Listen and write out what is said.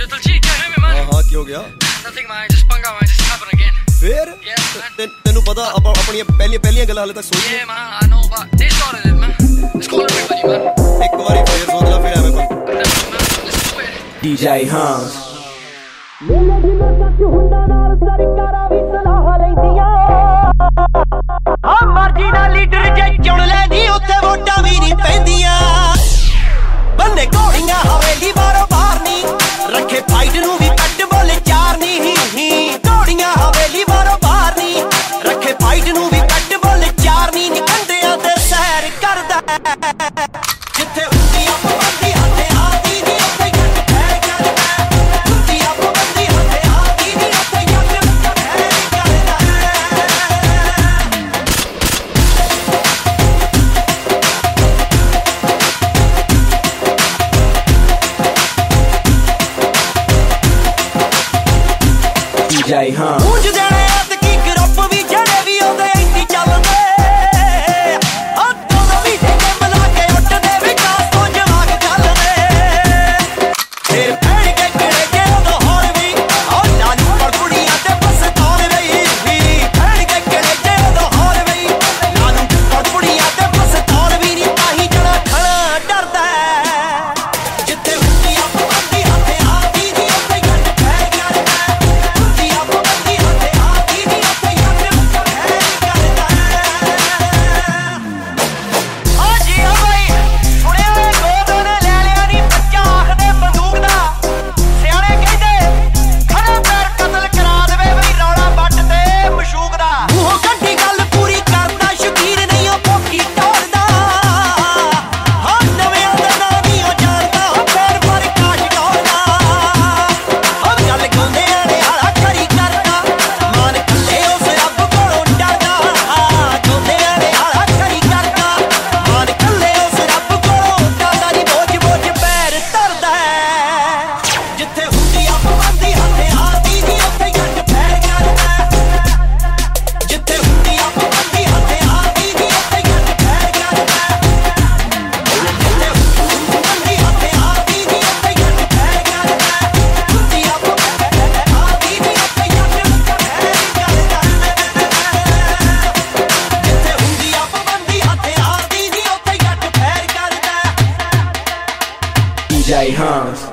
Diljit, you know me, man? हाँ ਕੀ ਹੋ ਗਿਆ? Nothing, man. Just bung out, man. Just happened again. ਫਿਰ Yeah, man. ਤੈਨੂੰ ਪਤਾ ਆਪਾਂ ਆਪਣੀਆਂ ਪਹਿਲੀਆਂ ਗੱਲਾਂ ਹਾਲੇ ਤੱਕ ਸੋਚੀਆਂ। Yeah, man. I know, but they started it, man. Let's call everybody, man. ਇੱਕ ਵਾਰੀ ਫੇਰ ਸੋਚ ਲੈ ਫਿਰ ਐਵੇਂ ਬੰਦ। Let's do it. DJ Hans ਮੇਲੇ ਜਿਵੇਂ ਸੱਚ ਹੁੰਦਾ ਨਾਲ ਸਰਕਾਰਾਂ ਵੀ ਸਲਾਹ ਲੈਂਦੀਆਂ ਮਰਜ਼ੀ ਨਾਲ ਲੀਡਰ ਜੇ ਚੁਣ ਲੈਂਦੀ ਉੱਥੇ ਵੋਟਾਂ ਵੀ ਨਹੀਂ ਪੈਂਦੀਆਂ ਬੰਨੇ ਘੋੜੀਆਂ ਹਵੇਲੀ ਬਾਰੋ ਬਾਹਰ ਨਹੀਂ ਰੱਖੇ ਫਾਈਟ ਨੂੰ ਵੀ ਕੱਟ ਬੋਲੇ ਚਾਰ ਨਹੀਂ ਘੋੜੀਆਂ ਹਵੇਲੀ ਬਾਰੋ ਬਾਹਰ ਨਹੀਂ ਰੱਖੇ ਫਾਈਟ ਨੂੰ ਵੀ ਕੱਟ ਬੋਲੇ ਚਾਰ ਨਹੀਂ ਕੰਡਿਆਂ ਤੇ ਸੈਰ ਕਰਦਾ ਜਿੱਥੇ ਹੁੰਦੀ ਆ ਪਾਬੰਦੀ ਹੱਥੇ ਆਦੀ ਨਹੀਂ ਉੱਥੇ ਜੱਟ ਫੈਰ ਕਰਦਾ ਹੁੰਦੀ ਆ ਪਾਬੰਦੀ ਹੱਥੇ ਆਦੀ ਨਹੀਂ ਉੱਥੇ ਜੱਟ ਫੈਰ ਕਰਦਾ DJ Hans ਉਂਝ ਦੇਣੇ ਤੇ ਕੀ ਗਰੁੱਪ ਵੀ ਜਿਹੜੇ ਵੀ ਉਹਦੇ ਇੰਨੀ ਚੱਲਦੇ ਹੱਥੋਂ ਦਾ ਵੀ ਜੇ ਮਿਲਾ ਕੇ ਉੱਟਦੇ ਵਿਕਾਸ ਤੋਂ ਜਵਾਗ ਚੱਲਦੇ ਫਿਰ ਫੈੜ ਕੇ ਕਿਹੜੇ ਜੇ ਉਦੋਂ ਹੋਰ ਵੀ ਨਾਨੂ ਪਰ ਕੁੜੀਆਂ ਤੇ ਬਸ ਤੌਰ ਰਹੀ ਫੈੜ ਕੇ ਕਿਹੜੇ ਜੇ ਉਦੋਂ ਹੋਰ ਵੀ ਨਾਨੂ ਪਰ ਕੁੜੀਆਂ ਤੇ ਬਸ ਤੌਰ ਵੀ ਨਹੀਂ ਤਾਹੀ ਜਣਾ ਖੜਾ ਡਰਦਾ ਜਿੱਥੇ ਹੁੰਦੀ ਆ ਪਾਬੰਦੀ ਹੱਥੇ ਆਦੀ ਨਹੀਂ ਉੱਥੇ ਜੱਟ ਫੈਰ ਕਰਦਾ ਹੁੰਦੀ ਆ ਪਾਬੰਦੀ ਹੱਥੇ ਆਦੀ ਨਹੀਂ ਉੱਥੇ ਜੱਟ ਫੈਰ ਕਰਦਾ ਆ ਜੀ ਆ ਬਈ ਸੁਣਿਆ ਓਏ ਗੋਦ ਨੇ ਲੈ ਲਿਆ ਨੀ ਬੱਚਾ ਆਖਦੇ ਬੰਦੂਕ ਦਾ ਸਿਆਣੇ ਕਹਿੰਦੇ ਖੜਾ ਪੈਰ ਕਤਲ ਕਰਾ ਦੇਵੇ ਬਈ ਰੌਲਾ ਵੱਟ ਤੇ ਮਸ਼ੂਕ ਦਾ ਉਹ ਕੱਢੀ ਗੱਲ ਪੂਰੀ ਕਰਦਾ ਸ਼ਕੀਰ ਨਹੀਂ ਉਹ ਭੋਕੀ ਟੋੜਦਾ ਹਾਂ ਨਵਿਆਂ ਦਾ ਨਾਂ ਨਹੀਂ ਉਹ ਜਾਣਦਾ ਉਹ ਫੇਰ ਪਰ ਕਾਸ਼ ਗੌਰਦਾ ਉਹ ਗੱਲ ਗਾਉਂਦੇ ਆਲੇ ਹਾਲਾ ਖਰੀ ਕਰਦਾ ਮਾਨ ਕੱਲੇ ਉਸ ਰੱਬ ਕੋਲੋਂ ਡਰਦਾ ਗਾਉਂਦੇ ਆਲੇ ਹਾਲਾ ਖਰੀ ਕਰਦਾ ਮਾਨ ਕੱਲੇ ਉਸ ਰੱਬ ਕੋਲੋਂ ਡਰਦਾ ਨੀ ਬੋਝ ਬੋਝ ਪੈਰ ਧਰਦਾ ਜਿੱਥੇ ਹੁੰਦੀ ਆ ਪਾਬੰਦੀ ਹੱਥੇ ਆਦੀ ਨਹੀਂ ਉੱਥੇ ਜੱਟ ਫੈਰ ਕਰਦਾ ਜਿੱਥੇ ਹੁੰਦੀ ਆ ਪਾਬੰਦੀ ਹੱਥੇ ਆਦੀ ਨਹੀਂ ਉੱਥੇ ਜੱਟ ਫੈਰ ਕਰਦਾ ਜਿੱਥੇ ਹੁੰਦੀ ਹੱਥੇ ਆਦੀ ਨਹੀਂ ਉੱਥੇ ਜੱਟ ਫੈਰ ਕਰਦਾ ਹੁੰਦੀ ਆ ਪਾਬੰਦੀ ਆਦੀ ਨਹੀਂ ਉੱਥੇ ਜੱਟ ਫੈਰ ਕਰਦਾ ਜਿੱਥੇ ਹੁੰਦੀ ਆ ਪਾਬੰਦੀ ਹੱਥੇ ਆਦੀ ਨਹੀਂ ਉੱਥੇ ਜੱਟ ਫੈਰ ਕਰਦਾ DJ Hans